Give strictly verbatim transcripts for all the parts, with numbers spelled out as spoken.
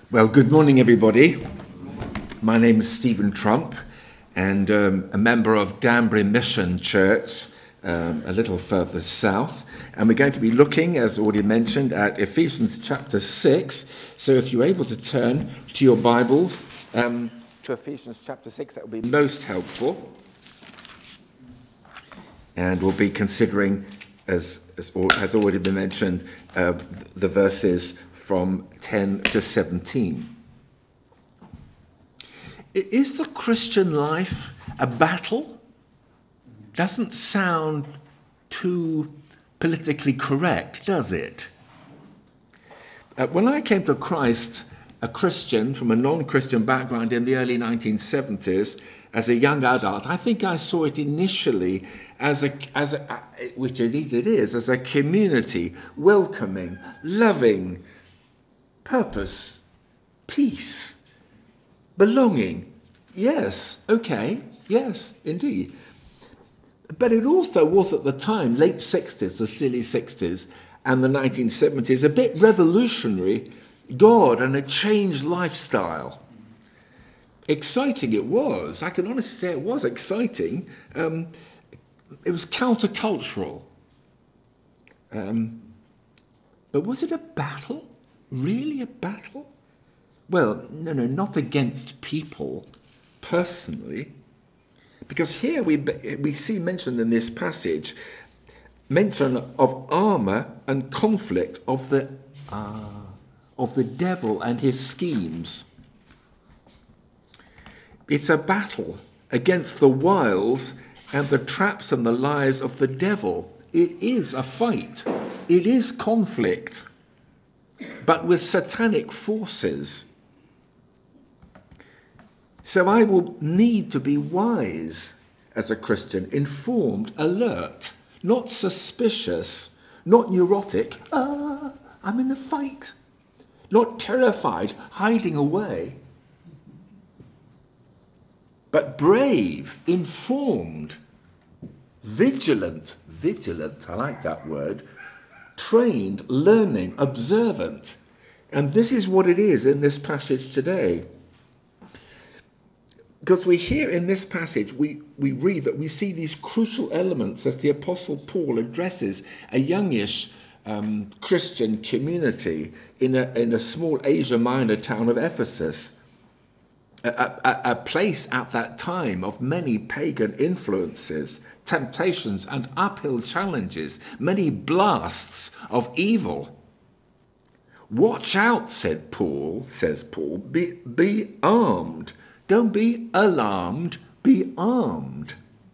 Well, good morning, everybody. My name is Stephen Trump, and um, a member of Danbury Mission Church, um, a little further south. And we're going to be looking, as already mentioned, at Ephesians chapter six. So if you're able to turn to your Bibles um, to Ephesians chapter six, that would be most helpful. And we'll be considering, as, as has already been mentioned, uh, the verses from ten to seventeen. Is the Christian life a battle? Doesn't sound too politically correct, does it? Uh, when I came to Christ, a Christian from a non-Christian background in the early nineteen seventies, as a young adult, I think I saw it initially as a, as a, which indeed it is, as a community, welcoming, loving, purpose, peace, belonging. Yes, okay, yes, indeed. But it also was at the time, late sixties, the silly sixties, and the nineteen seventies, a bit revolutionary, God and a changed lifestyle. Exciting it was. I can honestly say it was exciting. Um, it was countercultural. Um, but was it a battle? Really a battle? Well, no, no, not against people personally. Because here we we see mentioned in this passage mention of armor and conflict of the uh, of the devil and his schemes. It's a battle against the wiles and the traps and the lies of the devil. It is a fight. It is conflict, but with satanic forces. So I will need to be wise as a Christian, informed, alert, not suspicious, not neurotic, ah, I'm in a fight, not terrified, hiding away, but brave, informed, vigilant, vigilant, I like that word, trained, learning, observant. And this is what it is in this passage today. Because we hear in this passage, we, we read that we see these crucial elements as the Apostle Paul addresses a youngish um, Christian community in a, in a small Asia Minor town of Ephesus, a, a, a place at that time of many pagan influences, temptations and uphill challenges, many blasts of evil. Watch out, said Paul, says Paul, be, be armed. Don't be alarmed, be armed.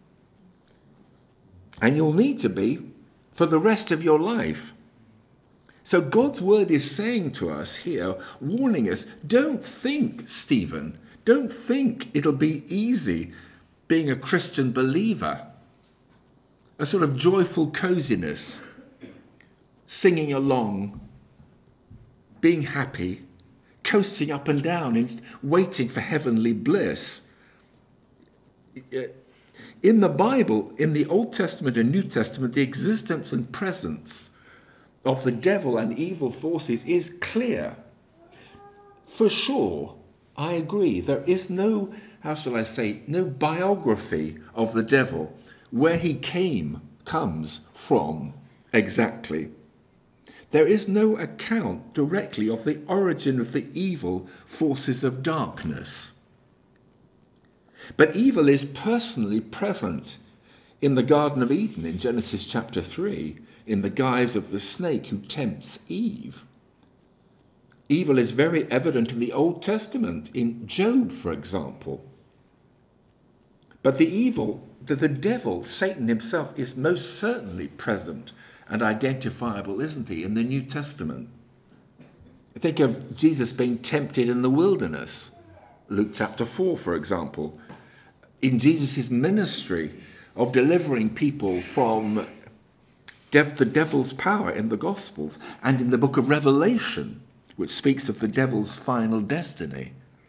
And you'll need to be for the rest of your life. So God's word is saying to us here, warning us, don't think, Stephen, don't think it'll be easy being a Christian believer. A sort of joyful coziness, singing along, being happy, coasting up and down and waiting for heavenly bliss. In the Bible, in the Old Testament and New Testament, the existence and presence of the devil and evil forces is clear. For sure, I agree, there is no, how shall I say, no biography of the devil, where he came, comes from exactly. There is no account directly of the origin of the evil forces of darkness. But evil is personally present in the Garden of Eden in Genesis chapter three, in the guise of the snake who tempts Eve. Evil is very evident in the Old Testament, in Job, for example. But the evil, the, the devil, Satan himself, is most certainly present and identifiable, isn't he, in the New Testament? Think of Jesus being tempted in the wilderness, Luke chapter four, for example. In Jesus' ministry of delivering people from dev- the devil's power in the Gospels, and in the book of Revelation, which speaks of the devil's final destiny.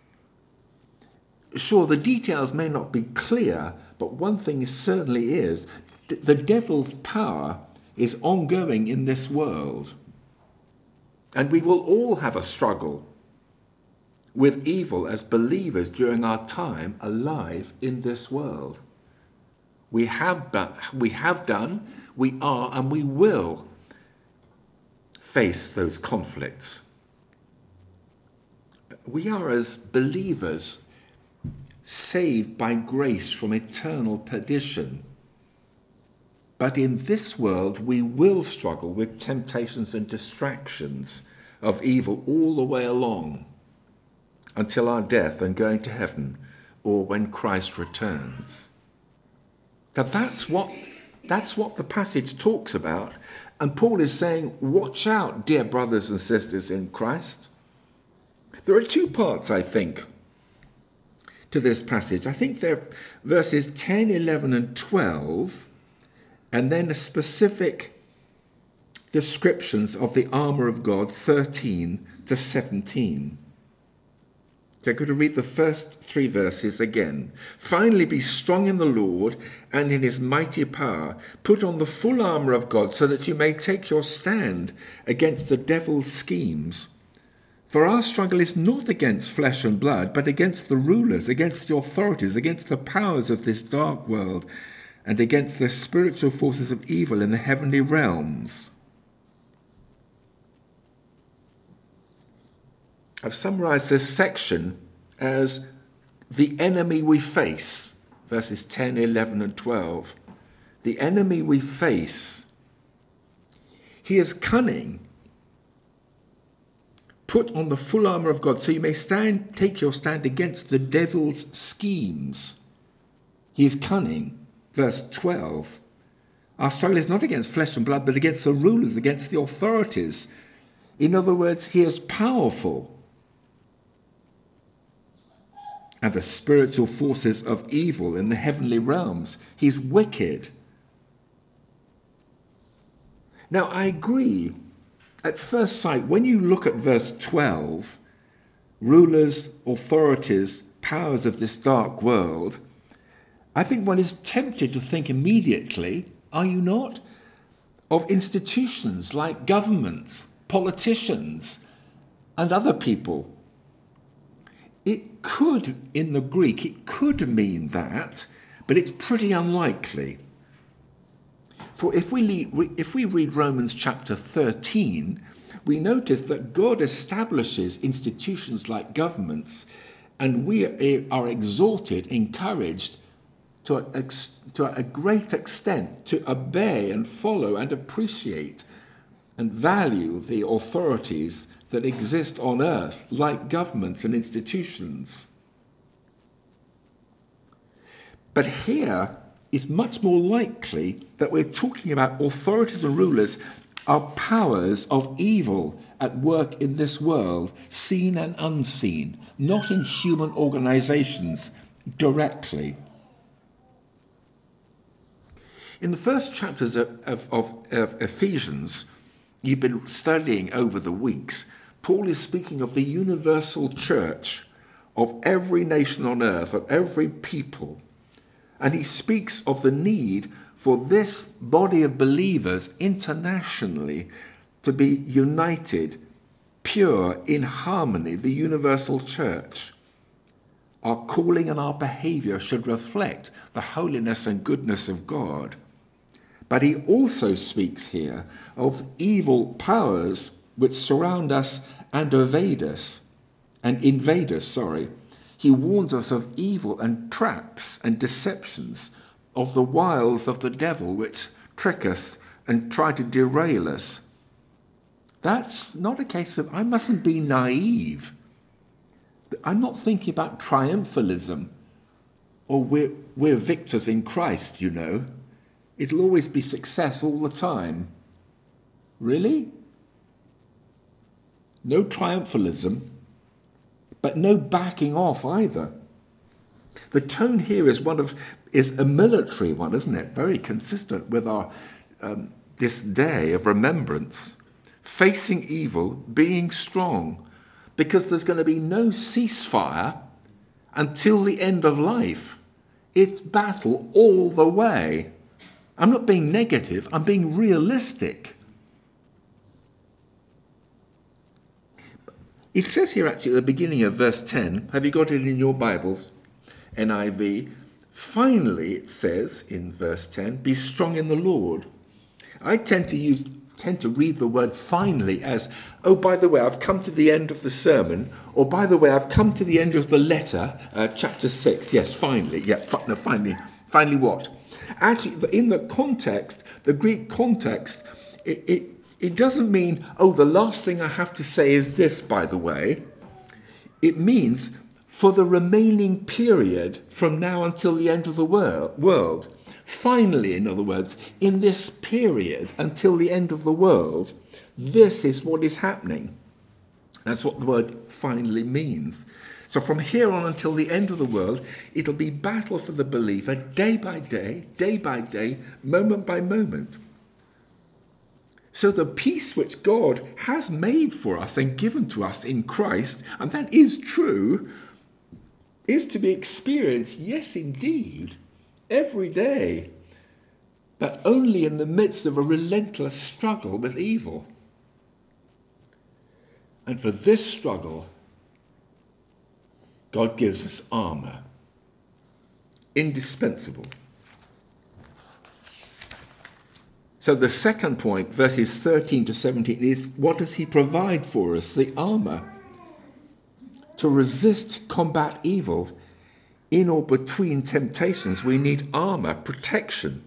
Sure, the details may not be clear, but one thing certainly is, the devil's power is ongoing in this world. And we will all have a struggle with evil as believers during our time alive in this world. We have done, we have done, we are, and we will face those conflicts. We are, as believers, saved by grace from eternal perdition. But in this world, we will struggle with temptations and distractions of evil all the way along until our death and going to heaven, or when Christ returns. Now that's what, that's what the passage talks about. And Paul is saying, watch out, dear brothers and sisters in Christ. There are two parts, I think, to this passage. I think they're verses ten, eleven, and twelve, and then the specific descriptions of the armour of God, thirteen to seventeen. So I'm going to read the first three verses again. Finally, be strong in the Lord and in his mighty power. Put on the full armour of God so that you may take your stand against the devil's schemes. For our struggle is not against flesh and blood, but against the rulers, against the authorities, against the powers of this dark world, and against the spiritual forces of evil in the heavenly realms. I've summarised this section as the enemy we face, verses ten, eleven, and twelve. The enemy we face. He is cunning. Put on the full armour of God so you may stand, take your stand against the devil's schemes. He is cunning. Verse twelve. Our struggle is not against flesh and blood, but against the rulers, against the authorities. In other words, he is powerful. And the spiritual forces of evil in the heavenly realms. He's wicked. Now, I agree. At first sight, when you look at verse twelve, rulers, authorities, powers of this dark world, I think one is tempted to think immediately, are you not, of institutions like governments, politicians, and other people. It could, in the Greek, it could mean that, but it's pretty unlikely. For if we, read, if we read Romans chapter thirteen, we notice that God establishes institutions like governments, and we are exhorted, encouraged to a, to a great extent to obey and follow and appreciate and value the authorities that exist on earth, like governments and institutions. But here, it's much more likely that we're talking about authorities and rulers are powers of evil at work in this world, seen and unseen, not in human organizations directly. In the first chapters of, of, of, of Ephesians, you've been studying over the weeks, Paul is speaking of the universal church of every nation on earth, of every people. And he speaks of the need for this body of believers internationally to be united, pure, in harmony, the universal church. Our calling and our behaviour should reflect the holiness and goodness of God. But he also speaks here of evil powers which surround us and evade us, and invade us, sorry. He warns us of evil and traps and deceptions, of the wiles of the devil which trick us and try to derail us. That's not a case of, I mustn't be naive. I'm not thinking about triumphalism, or we're, we're victors in Christ, you know. It'll always be success all the time. Really? No triumphalism, but no backing off either. The tone here is one of is a military one, isn't it? Very consistent with our um, this day of remembrance, facing evil, being strong, because there's going to be no ceasefire until the end of life. It's battle all the way. I'm not being negative, I'm being realistic. It says here actually at the beginning of verse ten, have you got it in your Bibles? N I V. Finally, it says in verse ten, be strong in the Lord. I tend to use tend to read the word finally as, oh, by the way, I've come to the end of the sermon, or by the way, I've come to the end of the letter, uh, chapter six. Yes, finally. Yeah, fi- no, finally. Finally what? Actually, in the context, the Greek context, it, it, it doesn't mean, oh, the last thing I have to say is this, by the way. It means for the remaining period from now until the end of the wor- world. Finally, in other words, in this period until the end of the world, this is what is happening. That's what the word finally means. So from here on until the end of the world, it'll be battle for the believer day by day, day by day, moment by moment. So the peace which God has made for us and given to us in Christ, and that is true, is to be experienced, yes indeed, every day, but only in the midst of a relentless struggle with evil. And for this struggle, God gives us armour, indispensable. So the second point, verses thirteen to seventeen, is what does he provide for us? The armour to resist, combat evil. In or between temptations, we need armour, protection.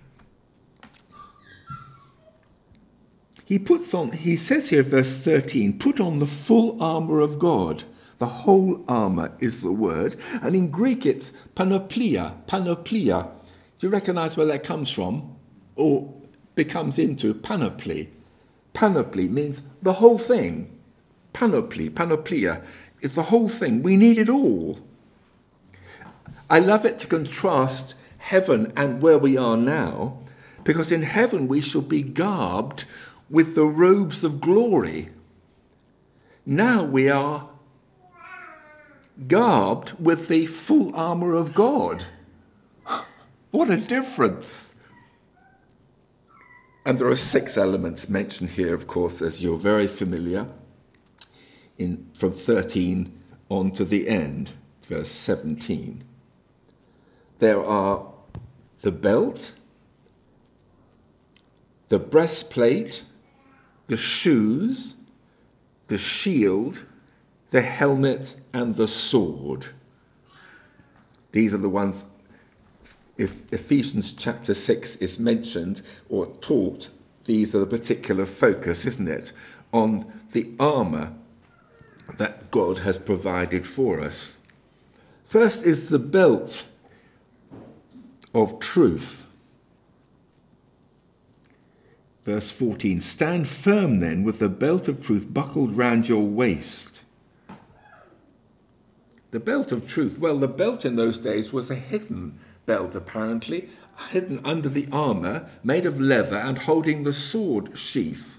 He puts on, he says here, verse thirteen, put on the full armour of God. The whole armour is the word. And in Greek it's panoplia, panoplia. Do you recognise where that comes from? Or becomes into panoply. Panoply means the whole thing. Panoply, panoplia is the whole thing. We need it all. I love it to contrast heaven and where we are now, because in heaven we shall be garbed with the robes of glory. Now we are garbed with the full armour of God. What a difference! And there are six elements mentioned here, of course, as you're very familiar, in from thirteen on to the end, verse seventeen. There are the belt, the breastplate, the shoes, the shield, the helmet, and the sword. These are the ones, if Ephesians chapter six is mentioned or taught, these are the particular focus, isn't it, on the armour that God has provided for us. First is the belt of truth. Verse fourteen, stand firm then with the belt of truth buckled round your waist. The belt of truth, well, the belt in those days was a hidden belt apparently, hidden under the armour, made of leather and holding the sword sheath.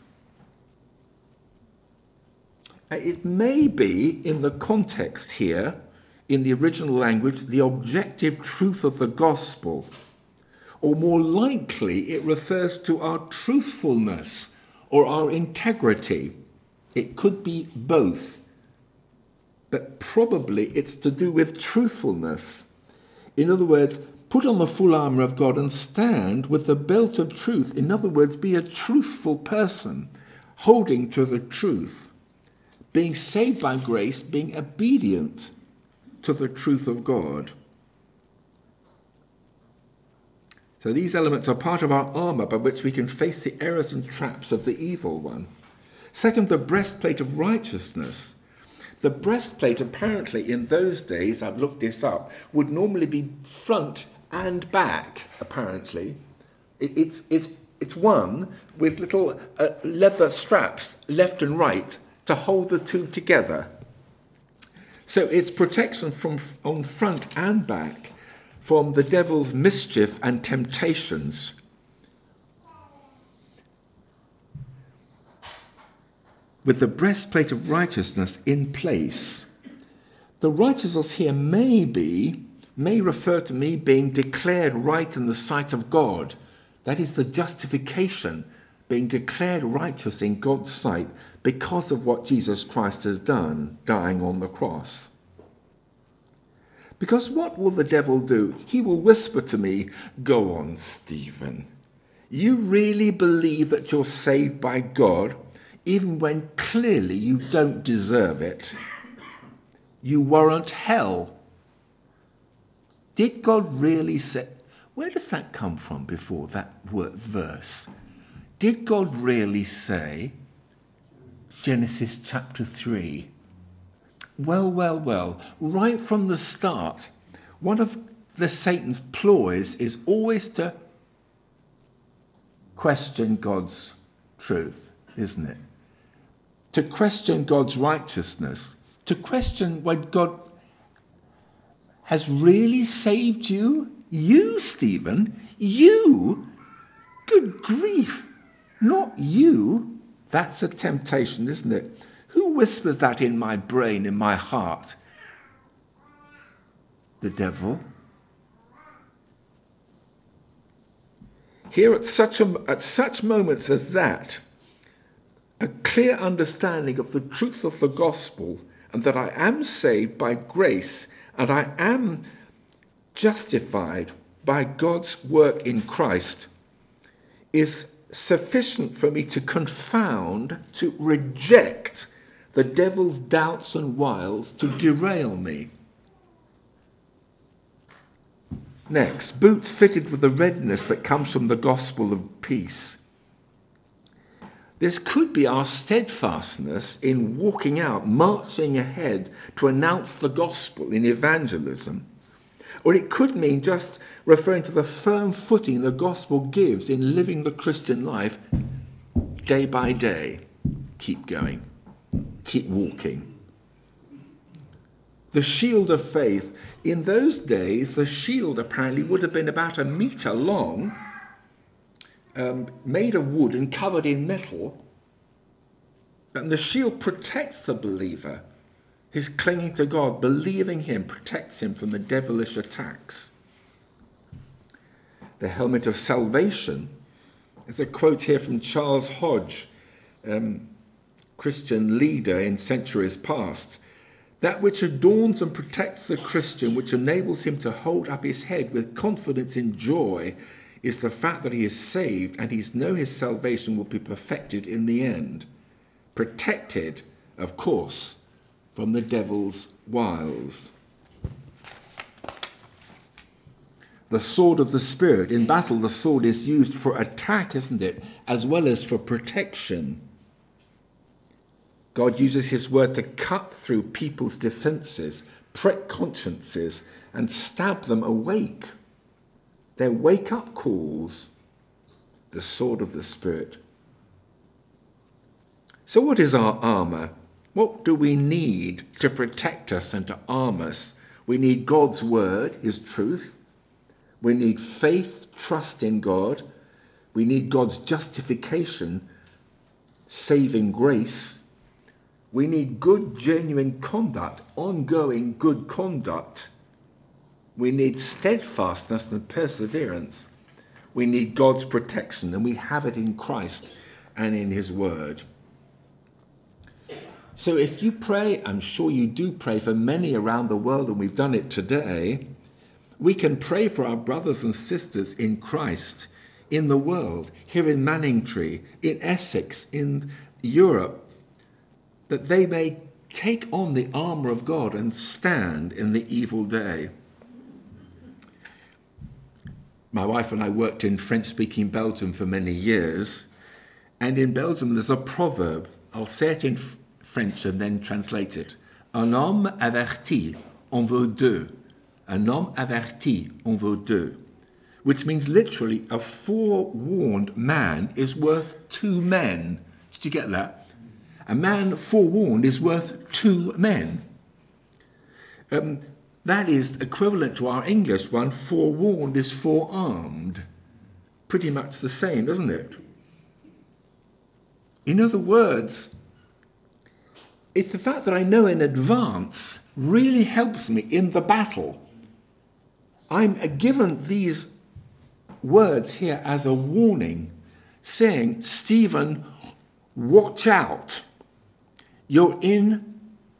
It may be, in the context here, in the original language, the objective truth of the gospel. Or more likely, it refers to our truthfulness or our integrity. It could be both. But probably it's to do with truthfulness. In other words, put on the full armour of God and stand with the belt of truth. In other words, be a truthful person, holding to the truth, being saved by grace, being obedient to the truth of God. So these elements are part of our armour by which we can face the errors and traps of the evil one. Second, the breastplate of righteousness. The breastplate apparently in those days, I've looked this up, would normally be front and back, apparently. It, it's, it's, it's one with little uh, leather straps left and right to hold the two together. So it's protection from on front and back from the devil's mischief and temptations. With the breastplate of righteousness in place. The righteousness here may be, may refer to me being declared right in the sight of God. That is the justification, being declared righteous in God's sight, because of what Jesus Christ has done, dying on the cross. Because what will the devil do? He will whisper to me, "Go on, Stephen. You really believe that you're saved by God, even when clearly you don't deserve it? You warrant hell. Did God really say..." Where does that come from before that word, verse? Did God really say, Genesis chapter three? Well, well, well, right from the start, one of the Satan's ploys is always to question God's truth, isn't it? To question God's righteousness, to question when God has really saved you. You, Stephen, you? Good grief, not you. That's a temptation, isn't it? Who whispers that in my brain, in my heart? The devil. Here at such, a, at such moments as that, a clear understanding of the truth of the gospel and that I am saved by grace and I am justified by God's work in Christ is sufficient for me to confound, to reject the devil's doubts and wiles to derail me. Next, boots fitted with the readiness that comes from the gospel of peace. This could be our steadfastness in walking out, marching ahead to announce the gospel in evangelism. Or it could mean just referring to the firm footing the gospel gives in living the Christian life day by day. Keep going. Keep walking. The shield of faith. In those days, the shield apparently would have been about a metre long, um, made of wood and covered in metal. And the shield protects the believer. His clinging to God, believing him, protects him from the devilish attacks. The helmet of salvation. There's a quote here from Charles Hodge, um, Christian leader in centuries past. That which adorns and protects the Christian, which enables him to hold up his head with confidence in joy, is the fact that he is saved and he knows his salvation will be perfected in the end. Protected, of course, from the devil's wiles. The sword of the Spirit. In battle, the sword is used for attack, isn't it? As well as for protection. God uses his word to cut through people's defenses, prick consciences, and stab them awake. Their wake-up calls. The sword of the Spirit. So what is our armour? What do we need to protect us and to arm us? We need God's word, his truth. We need faith, trust in God. We need God's justification, saving grace. We need good, genuine conduct, ongoing good conduct. We need steadfastness and perseverance. We need God's protection, and we have it in Christ and in his word. So if you pray, I'm sure you do pray for many around the world, and we've done it today, we can pray for our brothers and sisters in Christ, in the world, here in Manningtree, in Essex, in Europe, that they may take on the armour of God and stand in the evil day. My wife and I worked in French-speaking Belgium for many years, and in Belgium there's a proverb. I'll say it in French and then translate it. Un homme averti en vaut deux. Un homme averti en vaut deux. Which means literally a forewarned man is worth two men. Did you get that? A man forewarned is worth two men. Um, that is equivalent to our English one, forewarned is forearmed. Pretty much the same, doesn't it? In other words, it's the fact that I know in advance really helps me in the battle. I'm given these words here as a warning, saying, Stephen, watch out. You're in,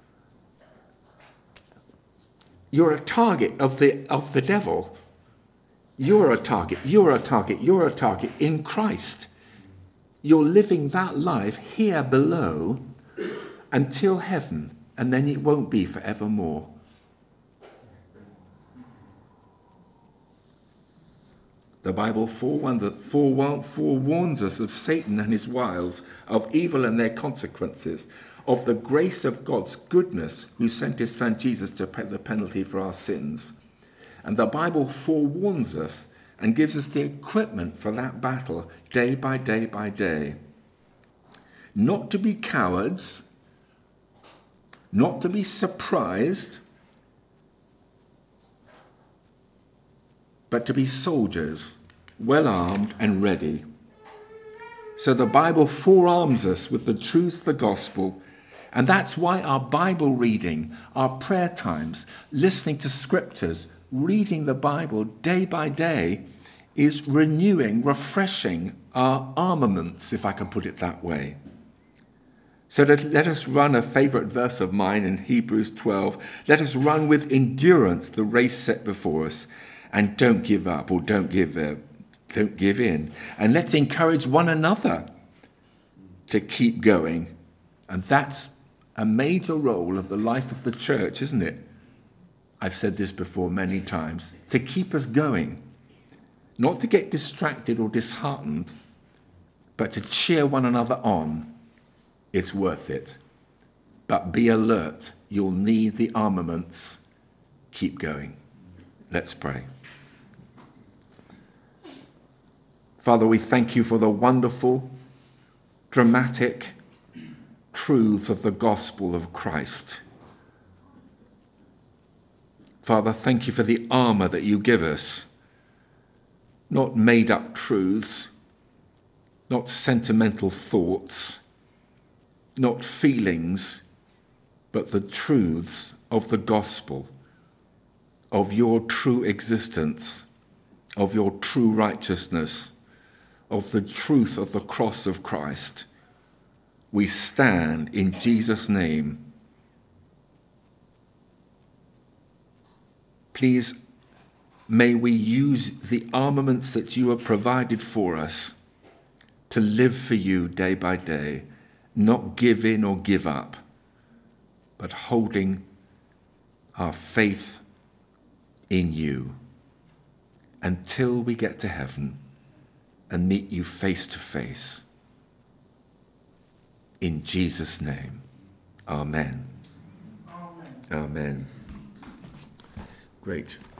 you're a target of the, of the devil. You're a target, you're a target, you're a target in Christ. You're living that life here below until heaven, and then it won't be forevermore. The Bible forewarns, forewarns us of Satan and his wiles, of evil and their consequences, of the grace of God's goodness, who sent his son Jesus to pay the penalty for our sins. And the Bible forewarns us and gives us the equipment for that battle day by day by day. Not to be cowards, not to be surprised, but to be soldiers, well armed and ready. So the Bible forearms us with the truth of the gospel, and that's why our Bible reading, our prayer times, listening to scriptures, reading the Bible day by day is renewing, refreshing our armaments, if I can put it that way. So let, let us run a favourite verse of mine in Hebrews twelve. Let us run with endurance the race set before us, and don't give up or don't give uh, don't give in. And let's encourage one another to keep going. And that's a major role of the life of the church, isn't it? I've said this before many times. To keep us going. Not to get distracted or disheartened, but to cheer one another on. It's worth it. But be alert. You'll need the armaments. Keep going. Let's pray. Father, we thank you for the wonderful, dramatic truths of the gospel of Christ. Father, thank you for the armour that you give us. Not made-up truths, not sentimental thoughts, not feelings, but the truths of the gospel, of your true existence, of your true righteousness, of the truth of the cross of Christ. We stand in Jesus' name. Please, may we use the armaments that you have provided for us to live for you day by day, not give in or give up, but holding our faith in you until we get to heaven and meet you face to face. In Jesus' name, amen. Amen. Amen. Great.